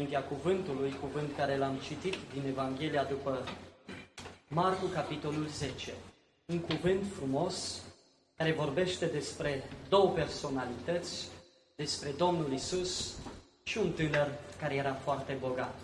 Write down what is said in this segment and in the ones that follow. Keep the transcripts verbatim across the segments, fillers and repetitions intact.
înaintea cuvântului, cuvânt care l-am citit din Evanghelia după Marcu, capitolul zece. Un cuvânt frumos care vorbește despre două personalități, despre Domnul Iisus și un tânăr care era foarte bogat.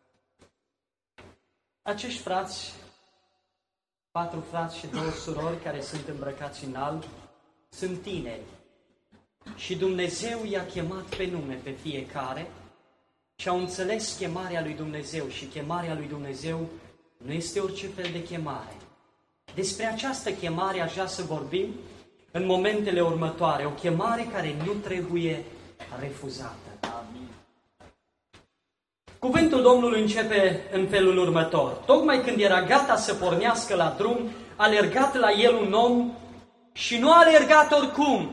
Acești frați, patru frați și două surori care sunt îmbrăcați în alb, sunt tineri. Și Dumnezeu i-a chemat pe nume pe fiecare și au înțeles chemarea lui Dumnezeu. Și chemarea lui Dumnezeu nu este orice fel de chemare. Despre această chemare aș vrea să vorbim în momentele următoare. O chemare care nu trebuie refuzată. Amin. Cuvântul Domnului începe în felul următor. Tocmai când era gata să pornească la drum, a alergat la el un om și nu a alergat oricum.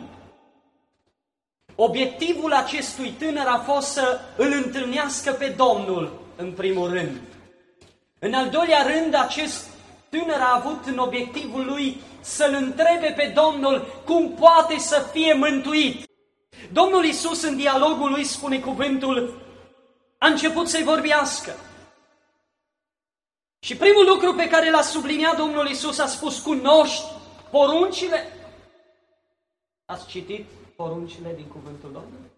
Obiectivul acestui tânăr a fost să îl întâlnească pe Domnul, în primul rând. În al doilea rând, acest tânăr a avut în obiectivul lui să-L întrebe pe Domnul cum poate să fie mântuit. Domnul Iisus, în dialogul lui, spune cuvântul, a început să-i vorbească. Și primul lucru pe care l-a subliniat Domnul Iisus a spus, cunoști poruncile? Ați citit poruncile din cuvântul Domnului?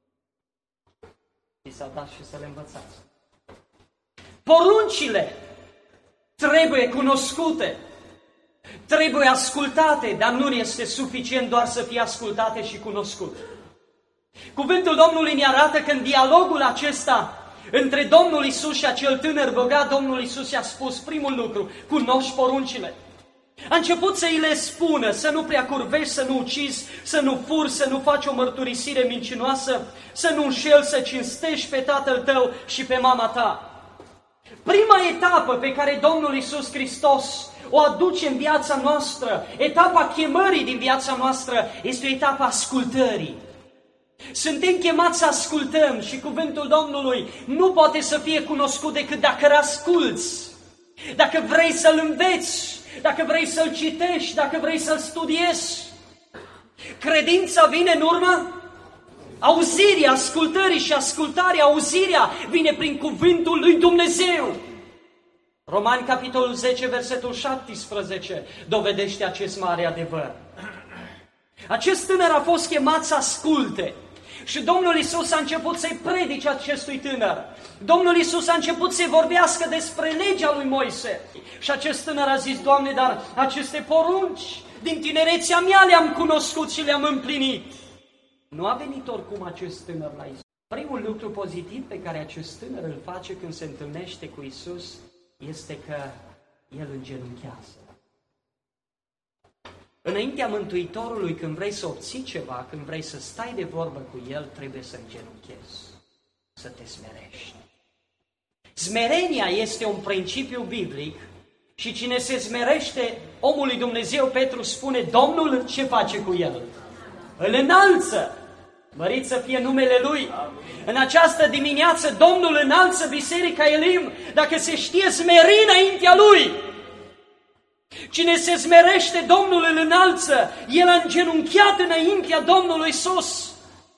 I s-a dat și să le învățați. Poruncile trebuie cunoscute, trebuie ascultate, dar nu este suficient doar să fie ascultate și cunoscute. Cuvântul Domnului ne arată că în dialogul acesta între Domnul Iisus și acel tânăr bogat, Domnul Iisus i-a spus primul lucru, cunoști poruncile. A început să îi le spună, să nu prea curvești, să nu ucizi, să nu furi, să nu faci o mărturisire mincinoasă, să nu înșeli, să cinstești pe tatăl tău și pe mama ta. Prima etapă pe care Domnul Iisus Hristos o aduce în viața noastră, etapa chemării din viața noastră, este o etapă ascultării. Suntem chemați să ascultăm și cuvântul Domnului nu poate să fie cunoscut decât dacă îl asculți, dacă vrei să-l înveți, dacă vrei să-l citești, dacă vrei să-l studiezi. Credința vine în urma auzirii, ascultării și ascultarea, auzirea vine prin cuvântul lui Dumnezeu. Romani, capitolul zece, versetul șaptesprezece, dovedește acest mare adevăr. Acest tânăr a fost chemat să asculte și Domnul Iisus a început să-i predice acestui tânăr. Domnul Iisus a început să-i vorbească despre legea lui Moise. Și acest tânăr a zis, Doamne, dar aceste porunci din tinerețea mea le-am cunoscut și le-am împlinit. Nu a venit oricum acest tânăr la Iisus. Primul lucru pozitiv pe care acest tânăr îl face când se întâlnește cu Iisus este că el îngenunchează. Înaintea Mântuitorului, când vrei să obții ceva, când vrei să stai de vorbă cu El, trebuie să îngenunchezi, să te smerești. Smerenia este un principiu biblic și cine se smerește, omul lui Dumnezeu, Petru spune, Domnul ce face cu el? Îl înalță. Mărit să fie numele Lui. În această dimineață Domnul înalță Biserica Elim dacă se știe smeri înaintea Lui. Cine se smerește, Domnul îl înalță. El a îngenunchiat înaintea Domnului Iisus.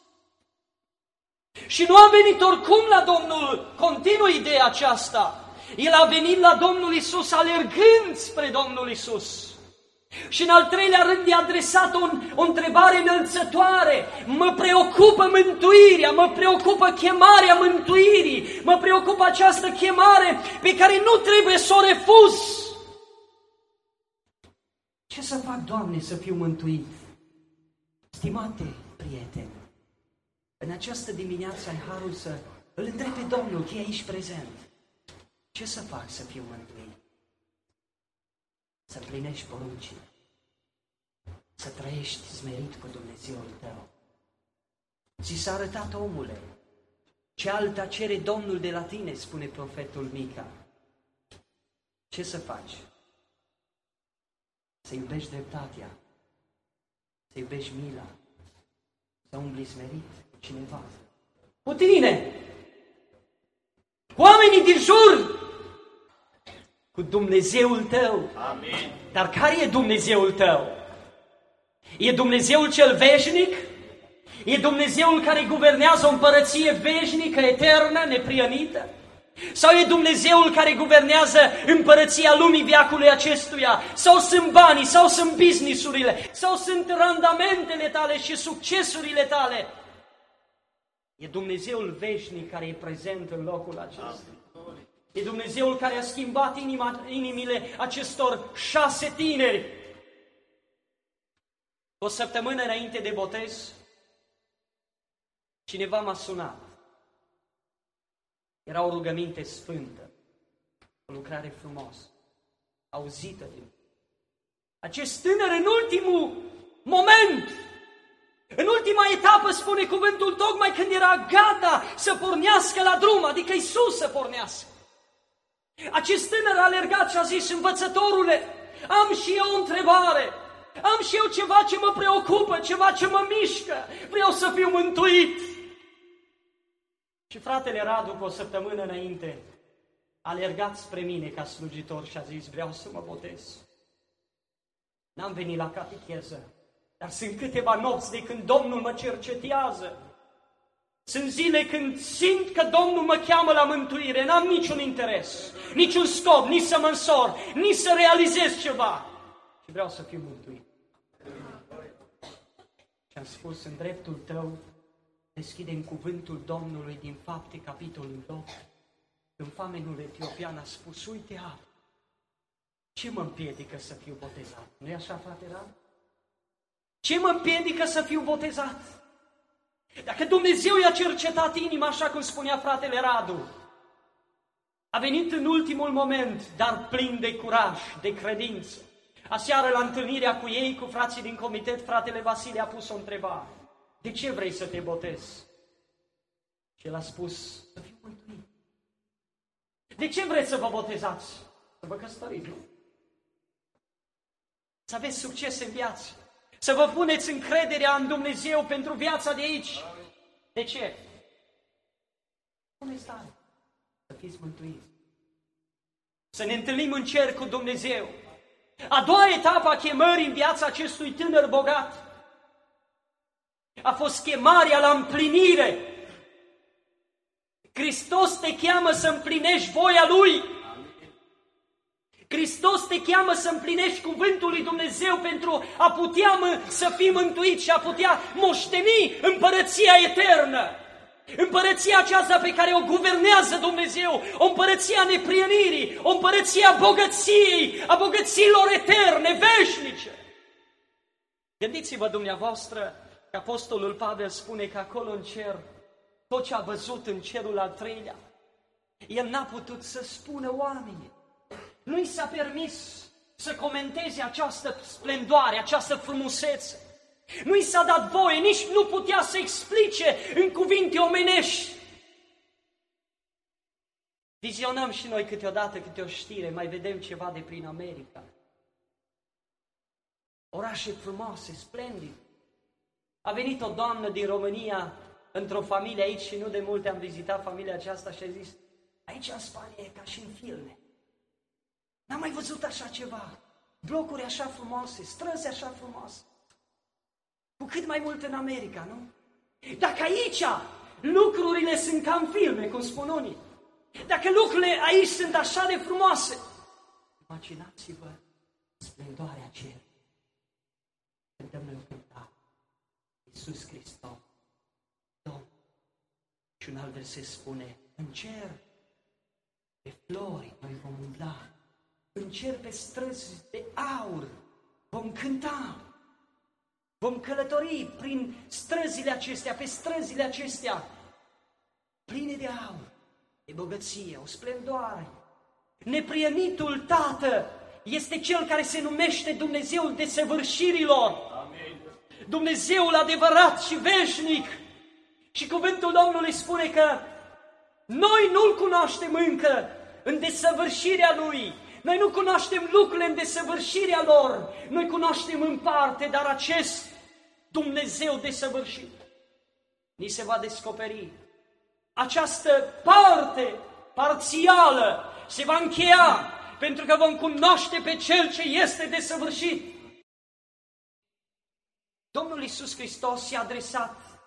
Și nu a venit oricum la Domnul, continuă ideea aceasta. El a venit la Domnul Iisus alergând spre Domnul Iisus. Și în al treilea rând i-a adresat o, o întrebare înălțătoare. Mă preocupă mântuirea, mă preocupă chemarea mântuirii, mă preocupă această chemare pe care nu trebuie să o refuz. Ce să fac, Doamne, să fiu mântuit? Stimate prieteni, în această dimineață ai harul să îl întrebi pe Domnul, că e aici prezent. Ce să fac să fiu mântuit? Să împlinești poruncile, să trăiești smerit cu Dumnezeul tău. Ți s-a arătat, omule, ce alta cere Domnul de la tine, spune profetul Mica. Ce să faci? Să iubești dreptatea, să iubești mila, să umbli smerit cu cineva. Cu tine, cu oamenii din jur, cu Dumnezeul tău. Amin. Dar care e Dumnezeul tău? E Dumnezeul cel veșnic? E Dumnezeul care guvernează o împărăție veșnică, eternă, neprionită? Sau e Dumnezeul care guvernează împărăția lumii veacului acestuia? Sau sunt banii, sau sunt business-urile, sau sunt randamentele tale și succesurile tale? E Dumnezeul veșnic care e prezent în locul acesta. E Dumnezeul care a schimbat inima, inimile acestor șase tineri. O săptămână înainte de botez, cineva m-a sunat. Era o rugăminte sfântă, o lucrare frumoasă, auzită de mine. Acest tânăr în ultimul moment, în ultima etapă, spune cuvântul, tocmai când era gata să pornească la drum, adică Iisus să pornească. Acest tânăr a alergat și a zis, învățătorule, am și eu o întrebare, am și eu ceva ce mă preocupă, ceva ce mă mișcă, vreau să fiu mântuit. Și fratele Radu, cu o săptămână înainte, a alergat spre mine ca slujitor și a zis, vreau să mă botez. N-am venit la catecheză, dar sunt câteva nopți de când Domnul mă cercetează. Sunt zile când simt că Domnul mă cheamă la mântuire, n-am niciun interes, niciun scop, nici să mă însor, nici să realizez ceva. Și vreau să fiu mântuit. Și am spus, în dreptul tău, deschidem cuvântul Domnului din Fapte, capitolul opt. Când famenul etiopian a spus, uite, a, ce mă împiedică să fiu botezat? Nu-i așa, frate Radu? Ce mă împiedică să fiu botezat? Dacă Dumnezeu i-a cercetat inima, așa cum spunea fratele Radu, a venit în ultimul moment, dar plin de curaj, de credință. Aseară, la întâlnirea cu ei, cu frații din comitet, fratele Vasile a pus o întrebare. De ce vrei să te botezi? Și el a spus, să fiu mântuit. De ce vreți să vă botezați? Să vă căsătoriți, nu? Să aveți succes în viață. Să vă puneți încrederea în Dumnezeu pentru viața de aici. De ce? Spune stare. Să fiți mântuiți. Să ne întâlnim în cer cu Dumnezeu. A doua etapă a chemării în viața acestui tânăr bogat a fost chemarea la împlinire. Hristos te cheamă să împlinești voia Lui. Hristos te cheamă să împlinești cuvântul lui Dumnezeu pentru a putea să fii mântuit și a putea moșteni împărăția eternă. Împărăția aceasta pe care o guvernează Dumnezeu, o împărăție a neprienirii, o împărăție a bogăției, a bogățiilor eterne, veșnice. Gândiți-vă dumneavoastră că Apostolul Pavel spune că acolo în cer, tot ce a văzut în cerul al treilea, el n-a putut să spună oamenii. Nu i s-a permis să comenteze această splendoare, această frumusețe. Nu i s-a dat voie, nici nu putea să explice în cuvinte omenești. Vizionăm și noi câteodată câte o știre, mai vedem ceva de prin America. Orașe frumoase, splendide. A venit o doamnă din România într-o familie aici și nu de multe am vizitat familia aceasta și a zis, aici în Spania e ca și în filme. N-am mai văzut așa ceva. Blocuri așa frumoase, străzi așa frumoase. Cu cât mai mult în America, nu? Dacă aici lucrurile sunt ca în filme, cum spun unii, dacă lucrurile aici sunt așa de frumoase, imaginați-vă splendoarea cerului. Cântăm noi o cântare. Iisus Hristos, Domn. Și un alt verset spune, în cer, pe flori noi vom umbla, în cer pe străzi de aur vom cânta, vom călători prin străzile acestea, pe străzile acestea, pline de aur, de bogăție, o splendoare. Neprienitul Tată este Cel care se numește Dumnezeul desăvârșirilor. Amin. Dumnezeul adevărat și veșnic. Și cuvântul Domnului spune că noi nu-L cunoaștem încă în desăvârșirea Lui. Noi nu cunoaștem lucrurile în desăvârșirea lor. Noi cunoaștem în parte, dar acest Dumnezeu desăvârșit ni se va descoperi. Această parte parțială se va încheia pentru că vom cunoaște pe Cel ce este desăvârșit. Domnul Iisus Hristos i-a adresat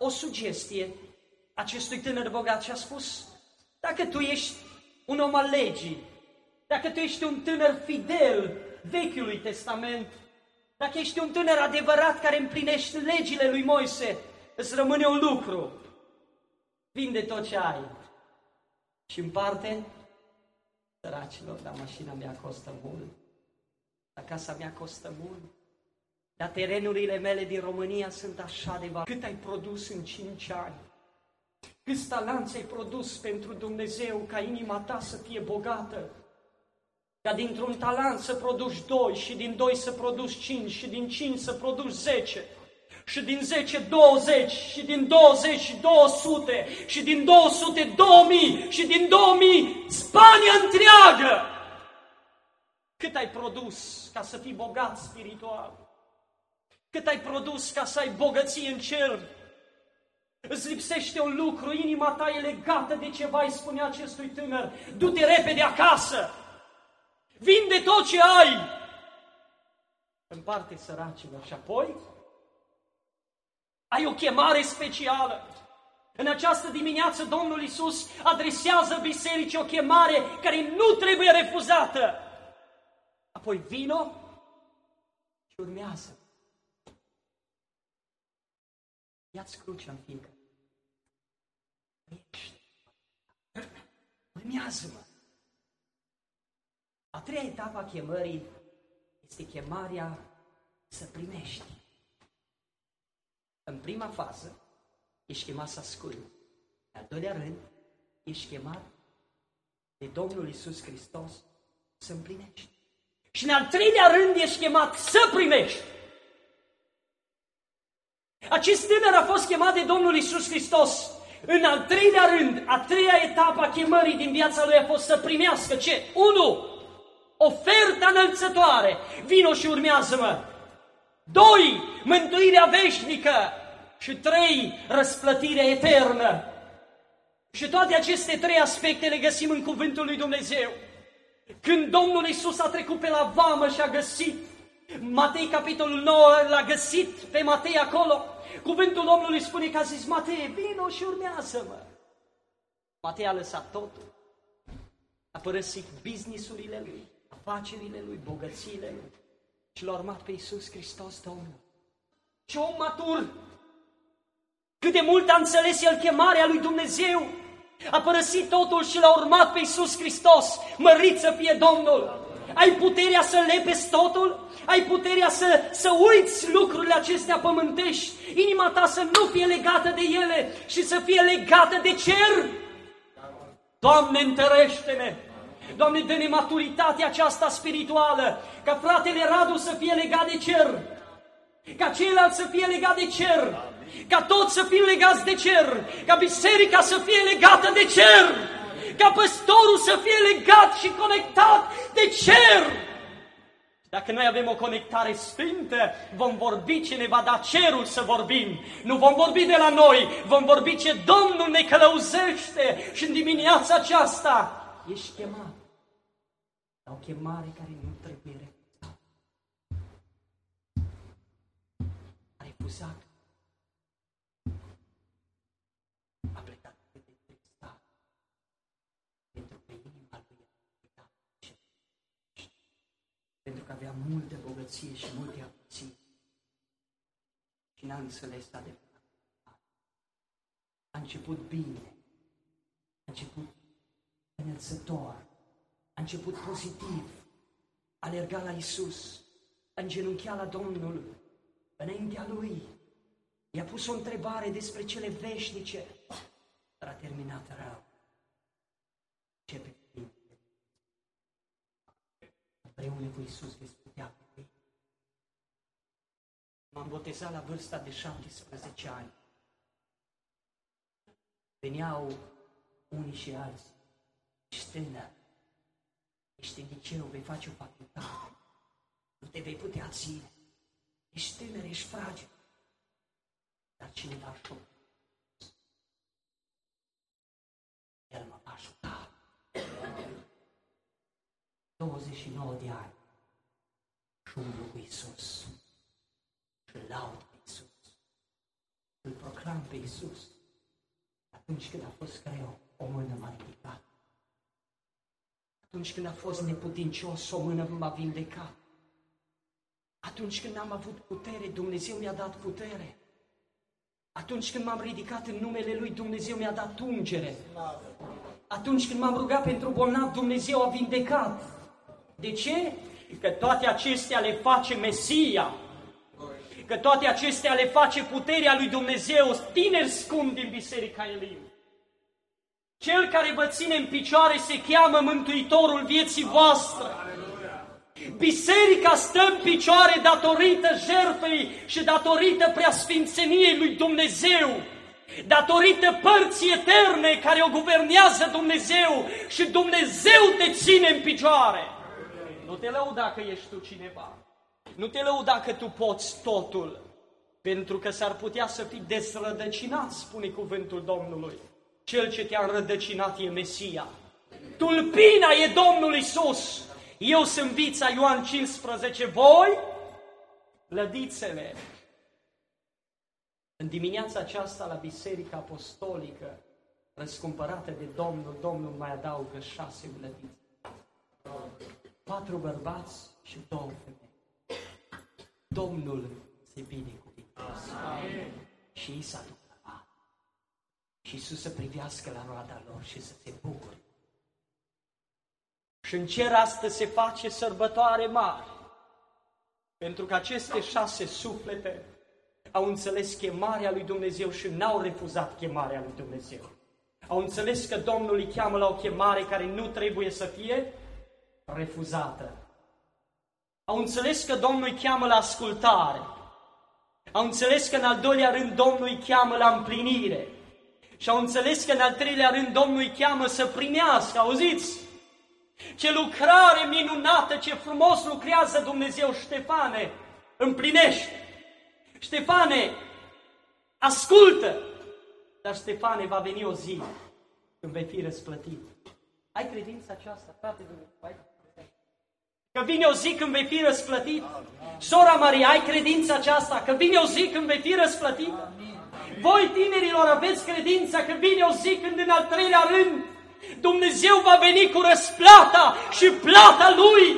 o sugestie acestui tânăr bogat și a spus: dacă tu ești un om al legii, dacă tu ești un tânăr fidel Vechiului Testament, dacă ești un tânăr adevărat care împlinești legile lui Moise, îți rămâne un lucru: vinde tot ce ai și împarte săracilor. Dar mașina mea costă mult, dar casa mea costă mult, dar terenurile mele din România sunt așa de valoroase. Cât ai produs în cinci ani? Câți talanți ai produs pentru Dumnezeu ca inima ta să fie bogată? Ca dintr-un talent să produci doi, și din doi să produci cinci, și din cinci să produci zece, și din zece douăzeci, și din douăzeci două sute, și din două sute două mii, și din două mii Spania întreagă. Cât ai produs ca să fii bogat spiritual? Cât ai produs ca să ai bogăție în cer? Îți lipsește un lucru, inima ta e legată de ceva, îi spunea acestui tânăr: du-te repede acasă, vinde tot ce ai, împarte săracilor și apoi ai o chemare specială. În această dimineață Domnul Iisus adresează bisericii o chemare care nu trebuie refuzată. Apoi vino și urmează. Ia-ți crucea în fiecare. Urmează-mă. A treia etapă a chemării este chemarea să primești. În prima fază, ești chemat să asculți. În al doilea rând, ești chemat de Domnul Iisus Hristos să împlinești. Și în al treilea rând, ești chemat să primești. Acest tânăr a fost chemat de Domnul Iisus Hristos. În al treilea rând, a treia etapă a chemării din viața lui a fost să primească ce? unu. Oferta înălțătoare. Vino și urmează-mă. doi. Mântuirea veșnică. Și trei. Răsplătirea eternă. Și toate aceste trei aspecte le găsim în cuvântul lui Dumnezeu. Când Domnul Iisus a trecut pe la vamă și a găsit, Matei capitolul nouă l-a găsit pe Matei acolo, cuvântul Domnului spune că a zis: Matei, vino și urmează-mă. Matei a lăsat totul, a părăsit business-urile lui, afacerile lui, bogățiile lui și l-a urmat pe Iisus Hristos Domnul. Ce om matur! Cât de mult a înțeles el chemarea lui Dumnezeu! A părăsit totul și l-a urmat pe Iisus Hristos. Mărit să fie Domnul! Ai puterea să lepezi totul? Ai puterea să, să uiți lucrurile acestea pământești? Inima ta să nu fie legată de ele și să fie legată de cer? Doamne, întărește-ne! Doamne, dă-ne maturitatea aceasta spirituală, ca fratele Radu să fie legat de cer, ca ceilalți să fie legat de cer, ca toți să fim legați de cer, ca biserica să fie legată de cer, ca păstorul să fie legat și conectat de cer. Dacă noi avem o conectare sfântă, vom vorbi ce ne va da cerul să vorbim. Nu vom vorbi de la noi, vom vorbi ce Domnul ne călăuzește. Și în dimineața aceasta ești chemat la o chemare care nu trebuie refuzată. A refuzat. A plecat de tristat. Pentru că inima lui a plecat. Pentru că avea multe bogăție și multe avuții. Și n-a înțeles adevărat. A început bine. A început înălțător. A început pozitiv. A alergat la Iisus. A îngenunchiat la Domnul. Înaintea Lui. I-a pus o întrebare despre cele veșnice. Dar a terminat rău. Începe bine. Împreună cu Iisus veți putea fi. M-am botezat la vârsta de șaptesprezece ani. Veneau unii și alții. Ești tânăr, ești în liceu, vei face o facultate, nu te vei putea ține. Ești tânăr, ești fragil. Dar cine va ajuta? El mă va ajuta. douăzeci și nouă de ani și umblu cu Iisus și laud pe Iisus. îl proclam pe Iisus atunci când a fost greu, o mână m-a ridicat. Atunci când a fost neputincios, o mână m-a vindecat. Atunci când n-am avut putere, Dumnezeu mi-a dat putere. Atunci când m-am ridicat în numele Lui, Dumnezeu mi-a dat ungere. Atunci când m-am rugat pentru bolnav, Dumnezeu a vindecat. De ce? Că toate acestea le face Mesia. Că toate acestea le face puterea lui Dumnezeu, tineri scumpi din Biserica Elim. Cel care vă ține în picioare se cheamă Mântuitorul vieții voastre. Biserica stă în picioare datorită jertfei și datorită preasfințeniei lui Dumnezeu, datorită părții eterne care o guvernează Dumnezeu și Dumnezeu te ține în picioare. Nu te lăuda că ești tu cineva, nu te lăuda că tu poți totul, pentru că s-ar putea să fii dezrădăcinat, spune cuvântul Domnului. Cel ce te-a înrădăcinat e Mesia. Tulpina e Domnul Iisus. Eu sunt vița, Ioan cincisprezece, voi, lădițele. În dimineața aceasta, la Biserica Apostolică, răscumpărată de Domnul, Domnul mai adaugă șase lădițe. Patru bărbați și două femei. Domnul se binecuvintează. Și ei s-a duc la vat. Și Iisus să privească la roada lor și să se bucure. Și în cer astăzi se face sărbătoare mare, pentru că aceste șase suflete au înțeles chemarea lui Dumnezeu și n-au refuzat chemarea lui Dumnezeu. Au înțeles că Domnul îi cheamă la o chemare care nu trebuie să fie refuzată. Au înțeles că Domnul îi cheamă la ascultare. Au înțeles că în al doilea rând Domnul îi cheamă la împlinire. Și au înțeles că în al treilea rând Domnul îi cheamă să primească. Auziți? Ce lucrare minunată, ce frumos lucrează Dumnezeu, Ștefane, împlinește. Ștefane, ascultă. Dar Ștefane, va veni o zi când vei fi răsplătit. Ai credința aceasta, frate Dumnezeu? Că vine o zi când vei fi răsplătit? Sora Maria, ai credința aceasta? Că vine o zi când vei fi răsplătit? Voi, tinerilor, aveți credința că vine o zi când în al treilea rând Dumnezeu va veni cu răsplata și plata Lui?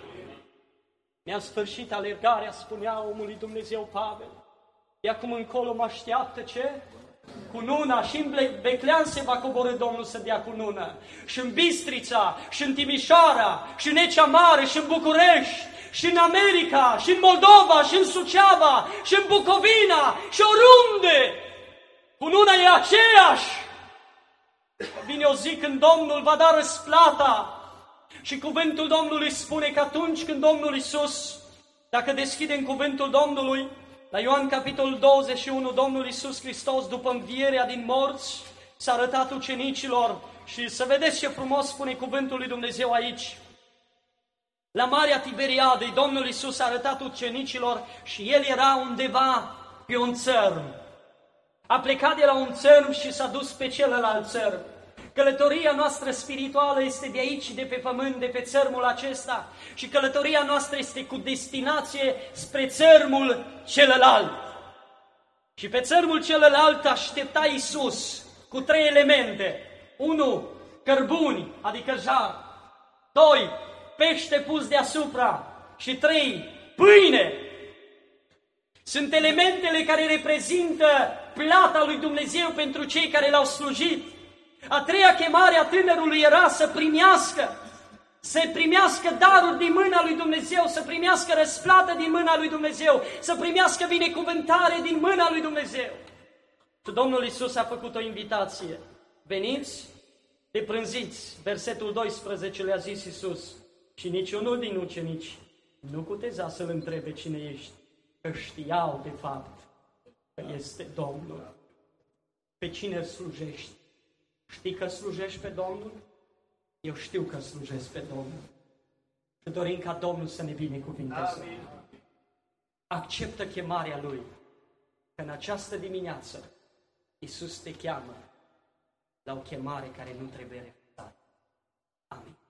Mi-a sfârșit alergarea, spunea omul lui Dumnezeu Pavel. De acum încolo mă așteaptă ce? Cununa. Și în Beclean se va coborî Domnul să dea cunună. Și în Bistrița, și în Timișoara, și în Ecea Mare, și în București, și în America, și în Moldova, și în Suceava, și în Bucovina, și oriunde. Cununa e aceeași. Vine o zi când Domnul va da răsplata. Și cuvântul Domnului spune că atunci când Domnul Iisus, dacă deschidem cuvântul Domnului, la Ioan capitolul douăzeci și unu, Domnul Iisus Hristos, după învierea din morți, s-a arătat ucenicilor și să vedeți ce frumos spune cuvântul lui Dumnezeu aici. La Marea Tiberiadei, Domnul Iisus a arătat ucenicilor și El era undeva pe un țărm. A plecat de la un țărm și s-a dus pe celălalt țărm. Călătoria noastră spirituală este de aici, de pe pământ, de pe țărmul acesta. Și călătoria noastră este cu destinație spre țărmul celălalt. Și pe țărmul celălalt aștepta Iisus cu trei elemente. Unu, cărbuni, adică jar. Doi, pește pus deasupra. Și trei, pâine. Sunt elementele care reprezintă plata lui Dumnezeu pentru cei care l-au slujit. A treia chemare a tânărului era să primească, să primească daruri din mâna lui Dumnezeu, să primească răsplată din mâna lui Dumnezeu, să primească binecuvântare din mâna lui Dumnezeu. Și Domnul Iisus a făcut o invitație. Veniți, deprânziți. Versetul doisprezece le-a zis Iisus. Și niciunul din ucenici nu cuteza să-L întrebe cine ești, că știau de fapt că este Domnul. Pe cine îl slujești? Știi că slujești pe Domnul? Eu știu că slujesc pe Domnul. Și dorim ca Domnul să ne binecuvinteze. Acceptă chemarea Lui. Că în această dimineață Iisus te cheamă la o chemare care nu trebuie refuzată. Amin.